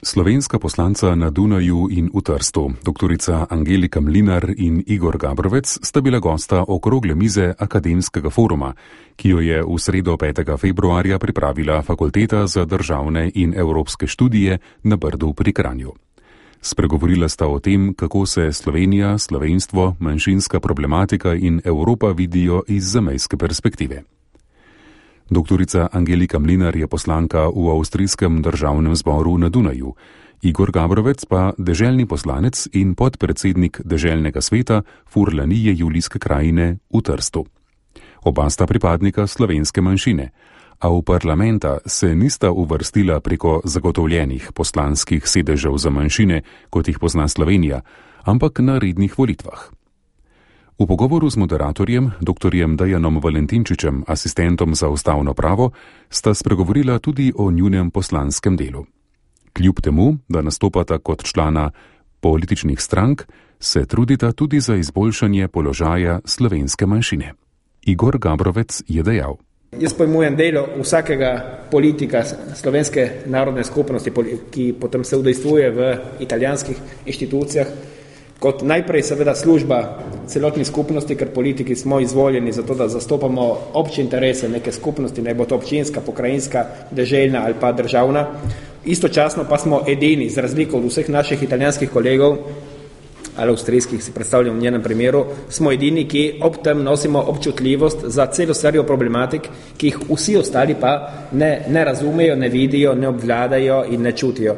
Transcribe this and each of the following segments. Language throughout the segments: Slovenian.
Slovenska poslanca na Dunaju in v Trstu, doktorica Angelika Mlinar in Igor Gabrovec, sta bila gosta okrogle mize Akademskega foruma, ki jo je v sredo 5. februarja pripravila Fakulteta za državne in evropske študije na Brdu pri Kranju. Spregovorila sta o tem, kako se Slovenija, slovenstvo, manjšinska problematika in Evropa vidijo iz zamejske perspektive. Doktorica Angelika Mlinar je poslanka v avstrijskem državnem zboru na Dunaju, Igor Gabrovec pa deželni poslanec in podpredsednik deželnega sveta Furlanije Julijske krajine v Trstu. Oba sta pripadnika slovenske manjšine, a v parlamenta se nista uvrstila preko zagotovljenih poslanskih sedežev za manjšine, kot jih pozna Slovenija, ampak na rednih volitvah. V pogovoru z moderatorjem, dr. Dejanom Valentinčičem, asistentom za ustavno pravo, sta spregovorila tudi o njunem poslanskem delu. Kljub temu, da nastopata kot člana političnih strank, se trudita tudi za izboljšanje položaja slovenske manjšine. Igor Gabrovec je dejal: Jaz pojmujem delo vsakega politika slovenske narodne skupnosti, ki potem se udejstvuje v italijanskih inštitucijah, kot najprej seveda služba celotni skupnosti, ker politiki smo izvoljeni za to, da zastopamo obče interese neke skupnosti, naj bo to občinska, pokrajinska, deželna ali pa državna. Istočasno pa smo edini, z razliko od vseh naših italijanskih kolegov ali avstrijskih, si predstavljam v njenem primeru, smo edini, ki ob tem nosimo občutljivost za celo serijo problematik, ki jih vsi ostali pa ne razumejo, ne vidijo, ne obvladajo in ne čutijo.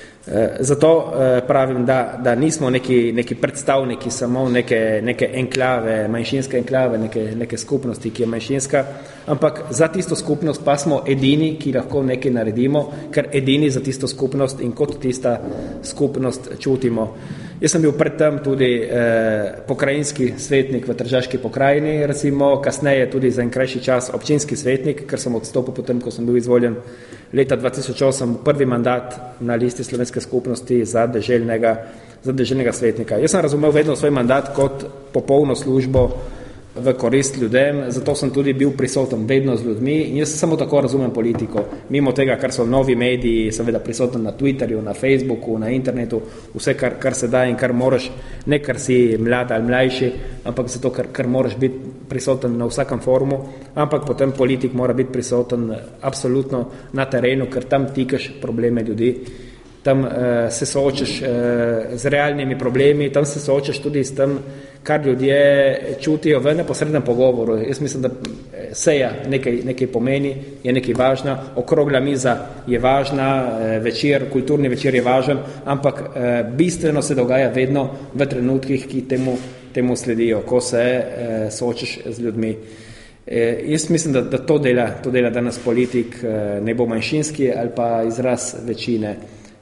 Zato pravim, da nismo neki predstavniki samo neke enklave, manjšinske enklave, neke skupnosti, ki je manjšinska, ampak za tisto skupnost pa smo edini, ki lahko nekaj naredimo, ker edini za tisto skupnost in kot tista skupnost čutimo. Jaz sem bil predtem tudi pokrajinski svetnik v Tržaški pokrajini, recimo, kasneje tudi za en krajši čas občinski svetnik, ker sem odstopil potem, ko sem bil izvoljen leta 2008 prvi mandat na listi slovenske skupnosti za deželnega svetnika. Jaz sem razumel vedno svoj mandat kot popolno službo v korist ljudem, zato sem tudi bil prisoten vedno z ljudmi in jaz samo tako razumem politiko. Mimo tega, kar so novi mediji, seveda prisoten na Twitterju, na Facebooku, na internetu, vse, kar se da in kar moraš, ne kar si mlad ali mlajši, ampak zato, ker moraš biti prisoten na vsakem forumu, ampak potem politik mora biti prisoten absolutno na terenu, ker tam tikaš probleme ljudi. Tam se soočaš z realnimi problemi, tam se soočaš tudi s tem, kar ljudje čutijo v neposrednem pogovoru. Jaz mislim, da seja nekaj pomeni, je nekaj važna, okrogla miza je važna, kulturni večer je važen, ampak bistveno se dogaja vedno v trenutkih, ki temu sledijo, ko se soočaš z ljudmi. Jaz mislim, da to dela danes politik, ne bo manjšinski ali pa izraz večine.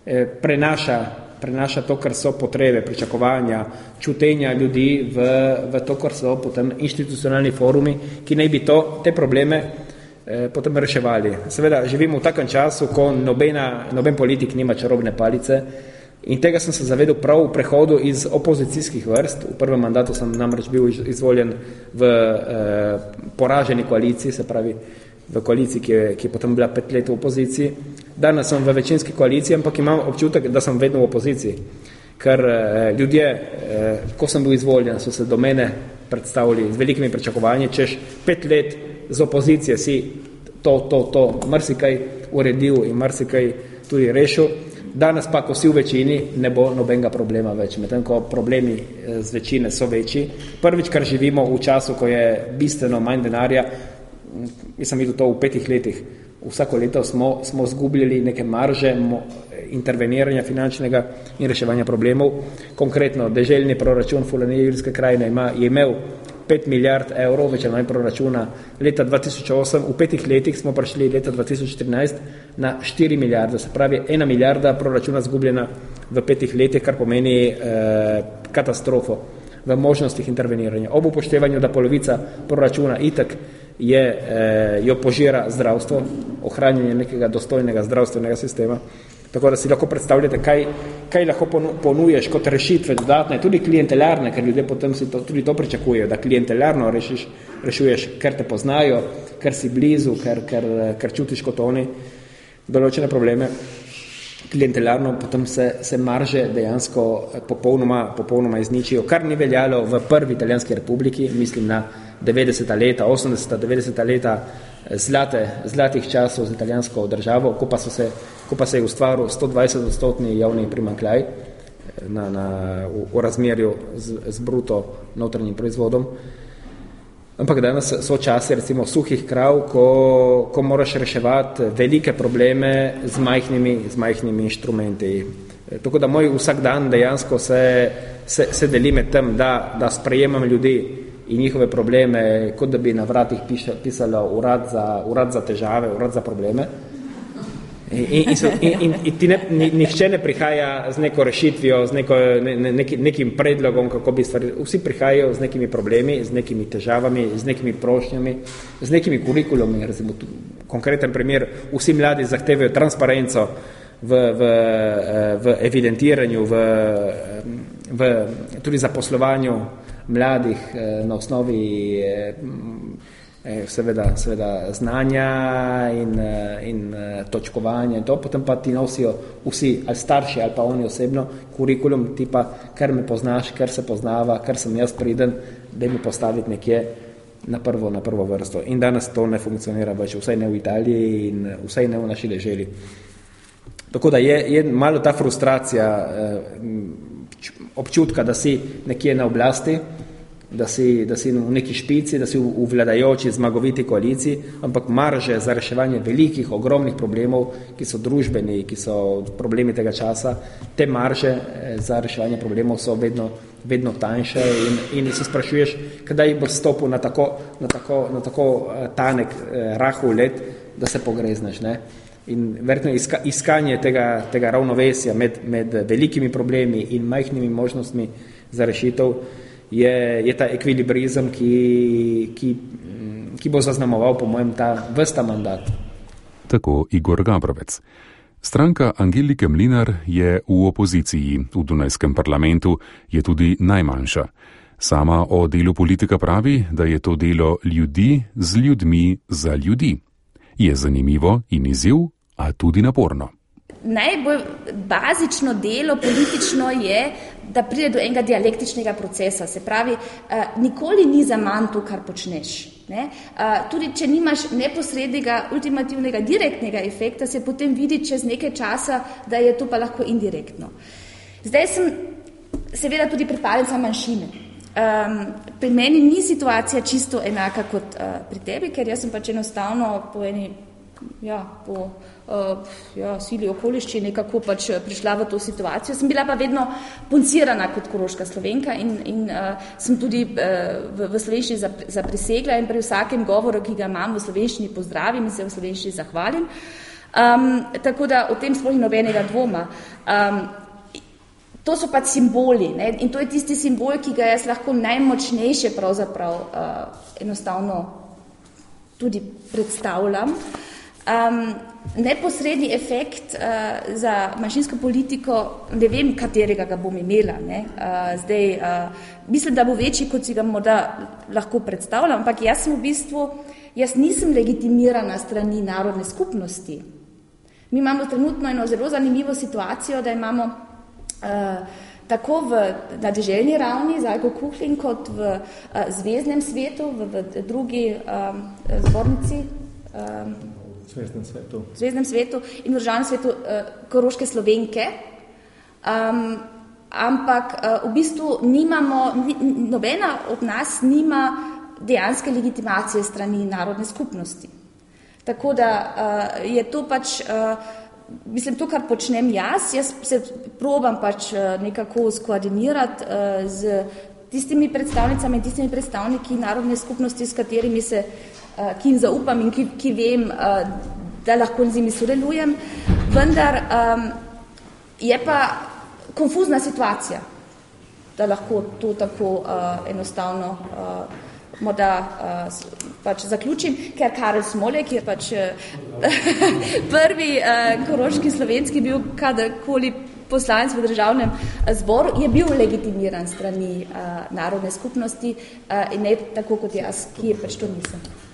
Prenaša to, kar so potrebe, pričakovanja, čutenja ljudi v to, kar so potem institucionalni forumi, ki naj bi te probleme potem reševali. Seveda živimo v takem času, ko noben politik nima čarobne palice in tega sem se zavedel prav v prehodu iz opozicijskih vrst. V prvem mandatu sem namreč bil izvoljen v poraženi koaliciji, se pravi v koaliciji, ki je potem bila 5 let v opoziciji. Danes sem v večinski koaliciji, ampak imam občutek, da sem vedno v opoziciji. Ker ljudje, ko sem bil izvoljen, so se do mene predstavili z velikimi pričakovanji, češ 5 let z opozicije si to marsikaj uredil in marsikaj tudi rešil. Danes pa, ko si v večini, ne bo nobenega problema več. Medtem ko problemi z večine so večji. Prvič, kar živimo v času, ko je bistveno manj denarja, jaz sem videl to v 5 letih. Vsako leto smo zgubljali neke marže interveniranja finančnega in reševanja problemov. Konkretno, deželni proračun Furlanije Julijske krajine je imel 5 milijard evrov, več ali manj proračuna leta 2008. V 5 letih smo prišli leta 2014 na 4 milijarde, se pravi 1 milijarda proračuna zgubljena v 5 letih, kar pomeni katastrofo v možnostih interveniranja. Ob upoštevanju, da polovica proračuna itak jo požira zdravstvo, ohranjanje nekega dostojnega zdravstvenega sistema. Tako da si lahko predstavljate, kaj lahko ponuješ kot rešitve dodatne, tudi klientelarne, ker ljudje potem tudi to pričakujejo, da klientelarno rešuješ, ker te poznajo, ker si blizu, ker čutiš kot oni določene probleme. klientelarno, potem se marže dejansko popolnoma izničijo, kar ni veljalo v prvi Italijanski republiki, mislim na 90. leta, 80. 90. leta zlatih časov z italijansko državo, ko pa se je ustvaril 120% javni primanjkljaj v razmerju z bruto notranjim proizvodom. Ampak danes so časi recimo suhih krav, ko moraš reševati velike probleme z majhnimi inštrumenti. Tako da moj vsak dan dejansko se deli med tem, da sprejemam ljudi in njihove probleme, kot da bi na vratih pisalo urad za težave, urad za probleme. In ti nihče ne prihaja z neko rešitvijo, z nekim predlogom, kako bi stvari. Vsi prihajajo z nekimi problemi, z nekimi težavami, z nekimi prošnjami, z nekimi kurikulumi. Recimo, konkreten primer, vsi mladi zahtevajo transparenco v evidentiranju, tudi zaposlovanju mladih na osnovi seveda znanja in točkovanja in to, potem pa ti nosijo vsi, ali starši, ali pa oni osebno, kurikulum tipa, ker me poznaš, ker se poznava, ker sem jaz priden, da mi postaviti nekje na prvo vrsto. In danes to ne funkcionira več, vsaj ne v Italiji in vsaj ne v naši deželi. Tako da je malo ta frustracija občutka, da si nekje na oblasti, da si v neki špici, da si v vladajoči zmagoviti koaliciji, ampak marže za reševanje velikih, ogromnih problemov, ki so družbeni, ki so problemi tega časa, te marže za reševanje problemov so vedno tanjše in se sprašuješ, kdaj bo stopil na tako tanek rahul led, da se pogrezneš, ne? In verjetno iskanje tega ravnovesja med velikimi problemi in majhnimi možnostmi za rešitev je ta ekvilibrizem, ki bo zaznamoval po mojem ves ta mandat. Tako Igor Gabrovec. Stranka Angelike Mlinar je v opoziciji. V Dunajskem parlamentu je tudi najmanjša. Sama o delu politika pravi, da je to delo ljudi z ljudmi za ljudi. Je zanimivo in izziv, a tudi naporno. Najbolj bazično delo politično je, da pride do enega dialektičnega procesa. Se pravi, nikoli ni zaman to, kar počneš. Ne? Tudi če nimaš neposrednega, ultimativnega, direktnega efekta, se potem vidi čez nekaj časa, da je to pa lahko indirektno. Zdaj sem seveda tudi pripadnica manjšine. Pri meni ni situacija čisto enaka kot pri tebi, ker jaz sem pač enostavno po sili okoliščine nekako pač prišla v to situacijo. Sem bila pa vedno puncirana kot koroška Slovenka in sem tudi v slovenščini zaprisegla in pri vsakem govoru, ki ga imam v slovenščini, pozdravim in se v slovenščini zahvalim. Tako da o tem sploh ni nobenega dvoma. To so pač simboli, ne? In to je tisti simbol, ki ga jaz lahko najmočnejše pravzaprav enostavno tudi predstavljam. Neposredni efekt za manjšinsko politiko, ne vem, katerega ga bom imela. Ne? Mislim, da bo večji, kot si ga morda lahko predstavljam, ampak jaz nisem legitimirana strani narodne skupnosti. Mi imamo trenutno eno zelo zanimivo situacijo, da imamo tako na deželni ravni Zajko Kuhlin kot v zvezdnem svetu, v drugi zbornici, Zvezdnem svetu in v državnem svetu koroške Slovenke, ampak v bistvu nobena od nas nima dejanske legitimacije strani narodne skupnosti. Tako da je to pač, to, kar počnem jaz se probam pač nekako skoordinirati z tistimi predstavnicami in tistimi predstavniki narodne skupnosti, s katerimi ki jim zaupam in ki vem, da lahko z njimi sodelujem, vendar je pa konfuzna situacija, da lahko to tako enostavno morda pač zaključim, ker Karel Smolek je pač prvi koroški slovenski bil kadarkoli poslanec v državnem zboru, je bil legitimiran strani narodne skupnosti in ne tako kot jaz, ki je pač to nisem.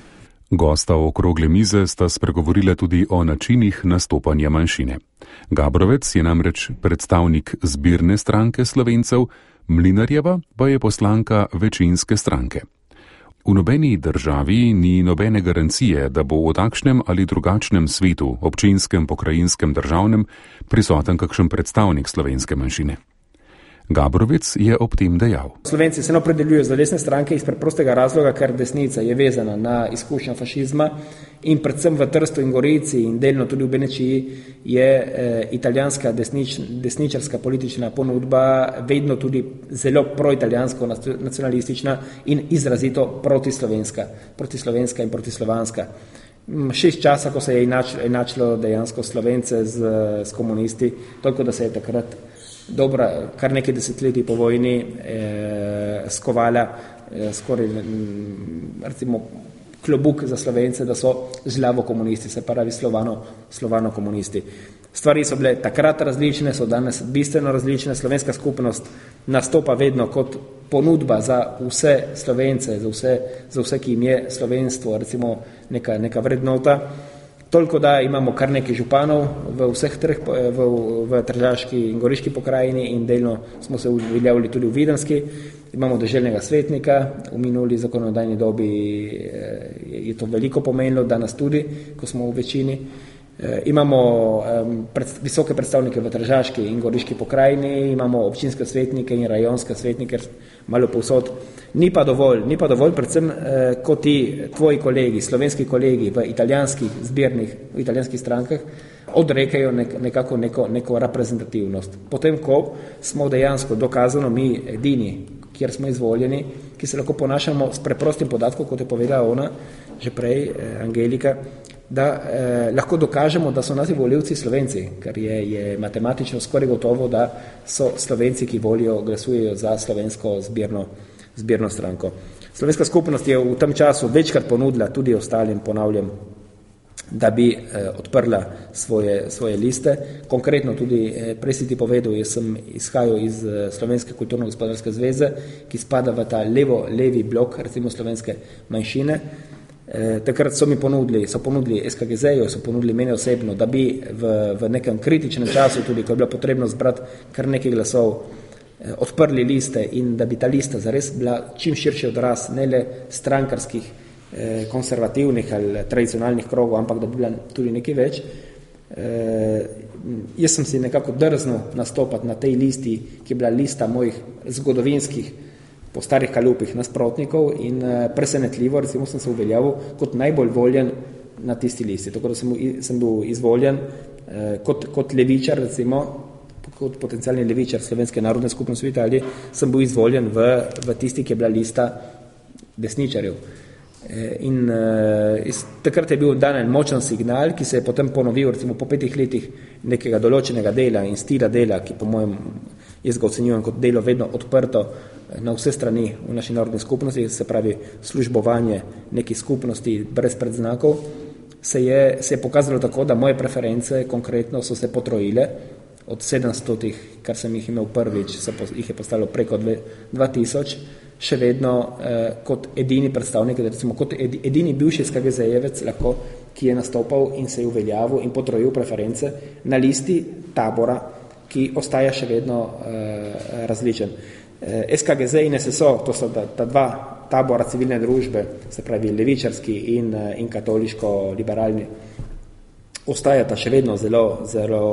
Gosta okrogle mize sta spregovorila tudi o načinih nastopanja manjšine. Gabrovec je namreč predstavnik zbirne stranke Slovencev, Mlinarjeva pa je poslanka večinske stranke. V nobeni državi ni nobene garancije, da bo v takšnem ali drugačnem svetu, občinskem, pokrajinskem, državnem, prisoten kakšen predstavnik slovenske manjšine. Gabrovec je ob tem dejal. Slovenci se opredeljujejo za desne stranke iz preprostega razloga, ker desnica je vezana na izkušnjo fašizma in predvsem v Trstu in Gorici in delno tudi v Benečiji je italijanska desničarska politična ponudba vedno tudi zelo proitalijansko nacionalistična in izrazito protislovenska in protislovanska. Še iz časa, ko se je enačilo dejansko Slovence z komunisti, toliko da se je takrat kar nekaj desetletij po vojni skovala skoraj recimo klobuk za Slovence, da so žlavo komunisti, se pravi slovano komunisti. Stvari so bile takrat različne, so danes bistveno različne. Slovenska skupnost nastopa vedno kot ponudba za vse Slovence, za vse, ki jim je slovenstvo recimo neka vrednota. Toliko, da imamo kar nekaj županov v vseh v Tržaški in Goriški pokrajini in delno smo se uveljavili tudi v Videmski. Imamo deželnega svetnika, v minuli zakonodajni dobi je to veliko pomenilo, danes tudi, ko smo v večini. Imamo visoke predstavnike v Tržaški in Goriški pokrajini, imamo občinske svetnike in rajonske svetnike, malo povsod. Ni pa dovolj, predvsem ko ti tvoji kolegi, slovenski kolegi v italijanskih strankah odrekajo nekako neko reprezentativnost. Potem, ko smo dejansko dokazano mi edini, kjer smo izvoljeni, ki se lahko ponašamo s preprostim podatkom, kot je povedala ona, že prej, Angelika, da lahko dokažemo, da so naši volivci Slovenci, ker je matematično skoraj gotovo, da so Slovenci, ki glasujejo za slovensko zbirno stranko. Slovenska skupnost je v tem času večkrat ponudila tudi ostalim, ponavljam, da bi odprla svoje liste. Konkretno tudi, prej si ti povedal, jaz sem izhajal iz Slovenske kulturno-gospodarske zveze, ki spada v ta levi blok, recimo slovenske manjšine. Takrat so ponudili SKGZ-ju, so ponudili mene osebno, da bi v nekem kritičnem času, tudi ko je bilo potrebno zbrati kar nekaj glasov, odprli liste in da bi ta lista zares bila čim širši odraz ne le strankarskih, konservativnih ali tradicionalnih krogov, ampak da bi bila tudi nekaj več. Jaz sem si nekako drznil nastopati na tej listi, ki je bila lista mojih zgodovinskih po starih kalupih nasprotnikov in presenetljivo, recimo sem se uveljavil kot najbolj voljen na tisti listi. Tako da sem bil izvoljen kot levičar, recimo, kot potencialni levičar Slovenske narodne skupnosti v Italiji, sem bil izvoljen v tisti, ki je bila lista desničarjev. In takrat je bil dan en močen signal, ki se je potem ponovil recimo po 5 letih nekega določenega dela in stila dela, ki po mojem, jaz ga ocenjujem kot delo vedno odprto na vse strani v naši narodni skupnosti, se pravi službovanje neki skupnosti brez predznakov, se je pokazalo tako, da moje preference konkretno so se potrojile od 700, kar sem jih imel prvič, jih je postalo preko 2000, še vedno kot edini predstavnik, recimo kot edini bivši SKGZ-jevec lahko, ki je nastopal in se je uveljavil in potrojil preference na listi tabora, ki ostaja še vedno različen. SKGZ in SSO, to so ta dva tabora civilne družbe, se pravi levičarski in katoliško-liberalni, ostajata še vedno zelo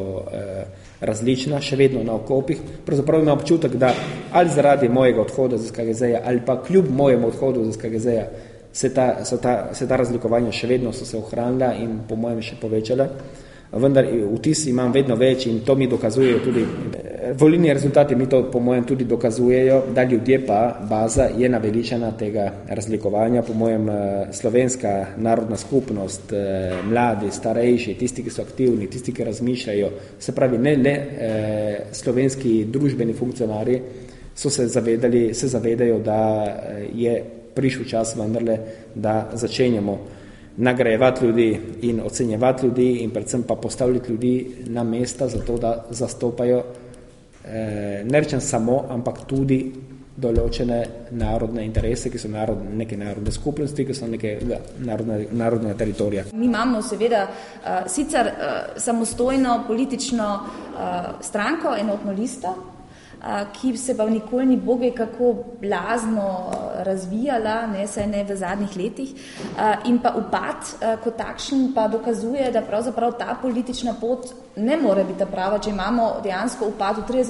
različna, še vedno na okopih. Pravzaprav imam občutek, da ali zaradi mojega odhoda z SKGZ-ja ali pa kljub mojemu odhodu z SKGZ-ja se ta razlikovanja še vedno so se ohranila in po mojem še povečala. Vendar vtis imam vedno več in to mi dokazujejo tudi volilni rezultati, mi to po mojem tudi dokazujejo, da ljudje pa baza je naveličana tega razlikovanja. Po mojem slovenska narodna skupnost, mladi, starejši, tisti, ki so aktivni, tisti, ki razmišljajo, se pravi ne le slovenski družbeni funkcionarji se zavedajo, da je prišel čas vendarle, da začenjamo nagrajevati ljudi in ocenjevati ljudi in predvsem pa postavljati ljudi na mesta za to, da zastopajo, ne rečem samo, ampak tudi določene narodne interese, ki so neke narodne skupnosti, ki so neke narodne teritorija. Mi imamo seveda sicer samostojno politično stranko, enotno listo, ki se pa nikoli ni boge kako blazno razvijala, saj ne v zadnjih letih, in pa upad kot takšen pa dokazuje, da pravzaprav ta politična pot ne more biti prava, če imamo dejansko upad v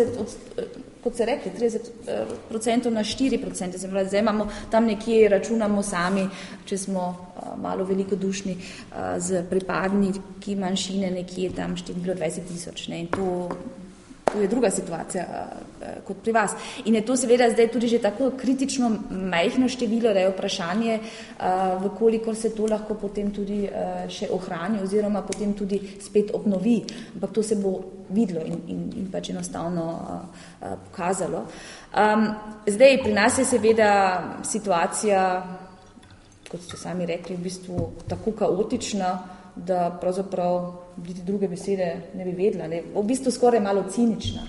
30% na 4%. Zdaj imamo tam nekje, računamo sami, če smo malo velikodušni, z pripadniki manjšine nekje tam 24,000. In to je druga situacija kot pri vas. In je to seveda zdaj tudi že tako kritično majhno število, da je vprašanje, vkolikor se to lahko potem tudi še ohrani oziroma potem tudi spet obnovi. Ampak to se bo videlo in pač enostavno pokazalo. Zdaj, pri nas je seveda situacija, kot ste sami rekli, v bistvu tako kaotična, da pravzaprav biti druge besede ne bi vedela. V bistvu skoraj malo cinična.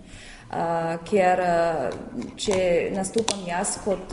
Ker če nastopam jaz kot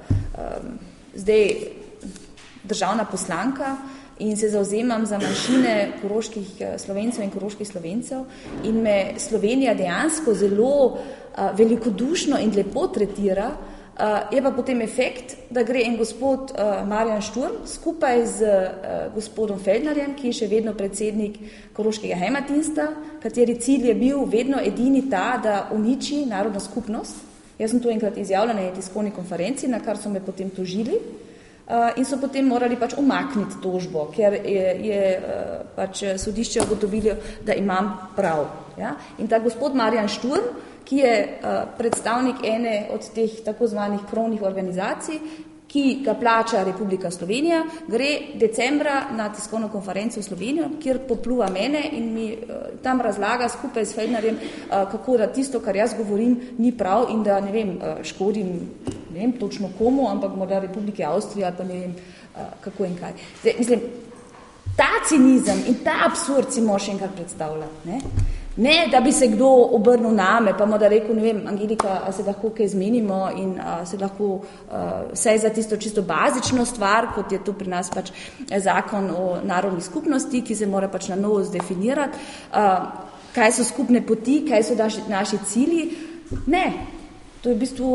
zdaj državna poslanka in se zavzemam za manjšine koroških Slovencev in koroških Slovencev in me Slovenija dejansko zelo velikodušno in lepo tretira, je pa potem efekt, da gre en gospod Marjan Šturm skupaj z gospodom Feldnerjem, ki je še vedno predsednik koroškega Heimatinsta, kateri cilj je bil vedno edini ta, da uniči narodno skupnost. Jaz sem to enkrat izjavila na tiskovni konferenci, na kar so me potem tožili in so potem morali pač umakniti tožbo, ker je pač sodišče ugotovilo, da imam prav. Ja? In ta gospod Marjan Šturm, ki je predstavnik ene od teh tako zvanih krovnih organizacij, ki ga plača Republika Slovenija, gre decembra na tiskovno konferenco v Slovenijo, kjer popluva mene in mi tam razlaga skupaj s Feldnerjem, kako da tisto, kar jaz govorim, ni prav in da, škodim, ne vem točno komu, ampak morda Republike Avstrije ali pa ne vem, kako in kaj. Zdaj, ta cinizem in ta absurd si moš enkrat predstavljati, Ne, da bi se kdo obrnil name, pa mu da rekel, ne vem, Angelika, a se lahko kaj zmenimo in se lahko vsaj za tisto čisto bazično stvar, kot je to pri nas pač zakon o narodni skupnosti, ki se mora pač na novo zdefinirati, kaj so skupne poti, kaj so naši cilji. Ne, to je v bistvu,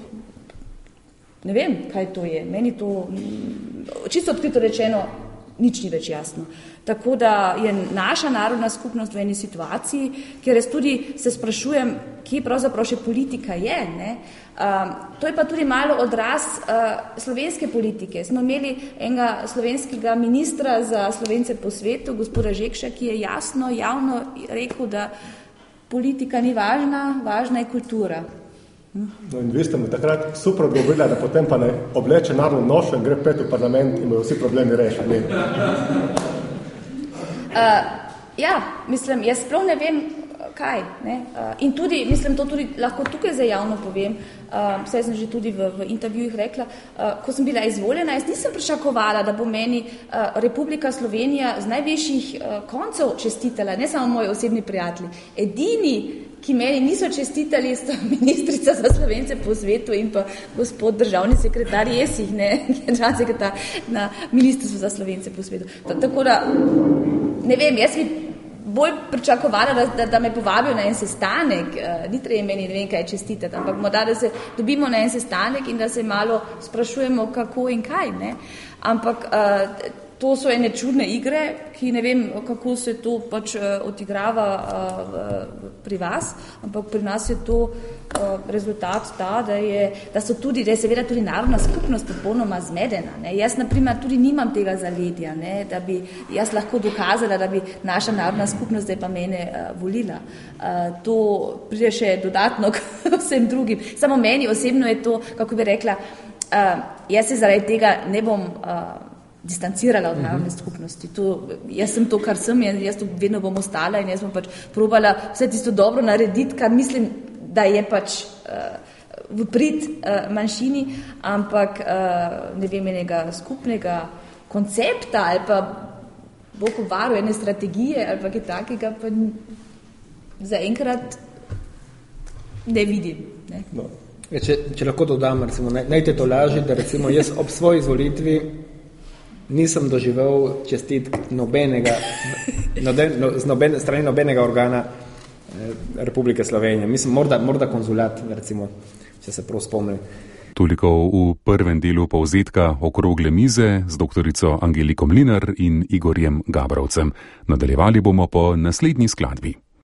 ne vem, kaj to je. Meni to, čisto odkrito rečeno, nič ni več jasno. Tako da je naša narodna skupnost v eni situaciji, kjer jaz tudi se sprašujem, kje pravzaprav še politika je. To je pa tudi malo odraz slovenske politike. Smo imeli enega slovenskega ministra za Slovence po svetu, gospoda Žekša, ki je jasno, javno rekel, da politika ni važna, važna je kultura. No in vi ste mu takrat super govorili, da potem pa ne obleče narodno nošo in gre pet v parlament in bojo vsi problemi rešeni. Jaz prav ne vem, kaj. In tudi, to tudi lahko tukaj za javno povem, saj sem že tudi v intervjujih rekla, ko sem bila izvoljena, jaz nisem pričakovala, da bo meni Republika Slovenija z najvišjih koncev čestitala, ne samo moji osebni prijatelji. Edini, ki meni niso čestitali, sta ministrica za Slovence po svetu in pa gospod državni sekretar Jesih, državni sekretar na Ministrstvu za Slovence po svetu. Tako da, ne vem, jaz bi bolj pričakovala, da me povabijo na en sestanek, ni treba meni ne vem kaj čestitati, ampak morda, da se dobimo na en sestanek in da se malo sprašujemo, kako in kaj. Ampak to so ene čudne igre, ki ne vem, kako se to pač odigrava pri vas, ampak pri nas je to rezultat ta, da je seveda tudi narodna skupnost popolnoma zmedena. Jaz, na primer, tudi nimam tega zaledja, da bi jaz lahko dokazala, da bi naša narodna skupnost zdaj pa mene volila. To pride še dodatno k vsem drugim. Samo meni osebno je to, kako bi rekla, jaz se zaradi tega ne bom distancirala od narodne skupnosti. Jaz sem to, kar sem, jaz to vedno bom ostala in jaz bom pač probala vse tisto dobro narediti, kar mislim, da je pač v prid manjšini, ampak ne vem, enega skupnega koncepta ali pa Bog obvaru ene strategije ali pa kaj takega pa zaenkrat ne vidim. No. Če lahko dodam, recimo, naj te to laži, da recimo jaz ob svoji izvolitvi nisem doživel čestitk z strani nobenega organa Republike Slovenije. Mislim, morda konzulat, recimo, če se prav spomnim. Toliko v prvem delu povzetka okrogle mize z doktorico Angeliko Mlinar in Igorjem Gabrovcem. Nadaljevali bomo po naslednji skladbi.